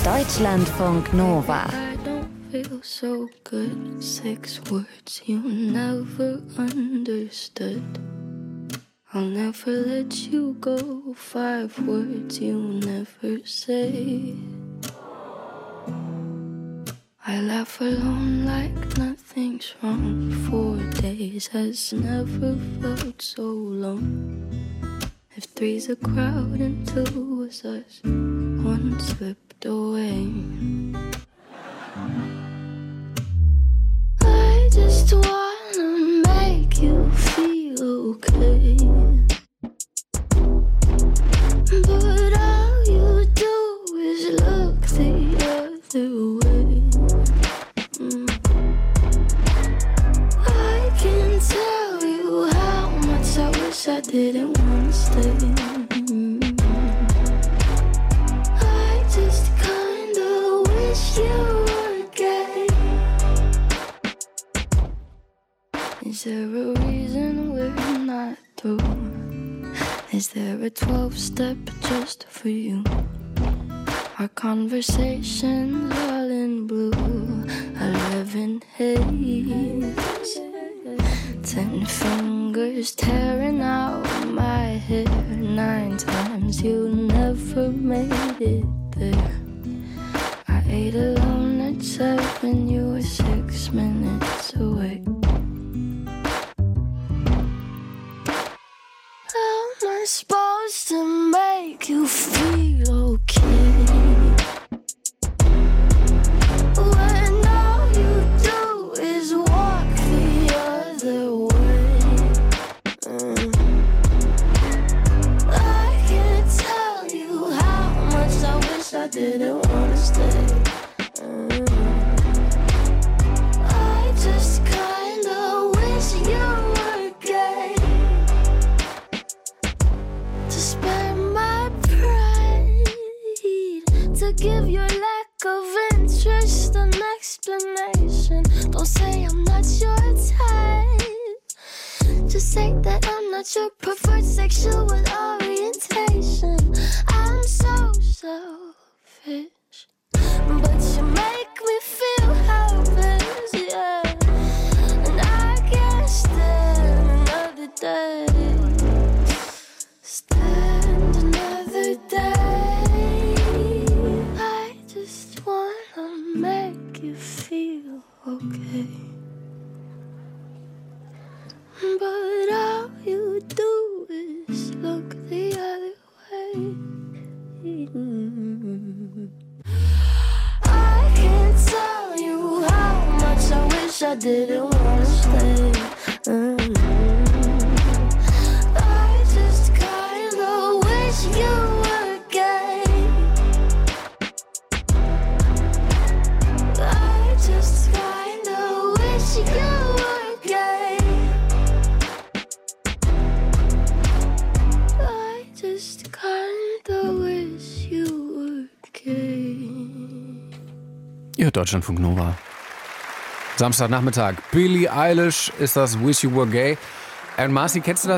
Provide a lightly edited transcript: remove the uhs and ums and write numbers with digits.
Deutschlandfunk Nova. I don't feel so good. 6 words you never understood. I'll never let you go. 5 words you never say. I laugh alone like nothing's wrong. 4 days has never felt so long. If 3's a crowd and 2 was us, 1 slipped away. I just wanna make you feel okay, but all you do is look the other way. I can tell you how much I wish I didn't wanna stay. I just kinda wish you were gay. Is there a reason we're not through? Is there a 12-step just for you? Our conversations all in blue, 11 haze, 10 fingers tearing out my hair. 9 times you never made it there. I ate alone at 7, you were 6 minutes away. How am I supposed to make you feel okay when all you do is walk the other way? I can't tell you how much I wish I didn't wanna stay. I just kinda wish you were gay to spare my pride, to give your lack of interest an explanation. Don't say I'm not your type, just say that I'm not your preferred sexual orientation. I'm so selfish, but you make me feel helpless, yeah. And I can't stand another day. Stand another day. I just wanna make you feel okay, but all you do is look the other way. I can't tell you how much I wish I didn't wanna stay. I just kinda wish you were gay. I just kinda wish you were gay. I just kinda wish you were gay. Ihr hört Deutschlandfunk Nova. Samstagnachmittag. Billie Eilish ist das Wish You Were Gay. Marci, kennst du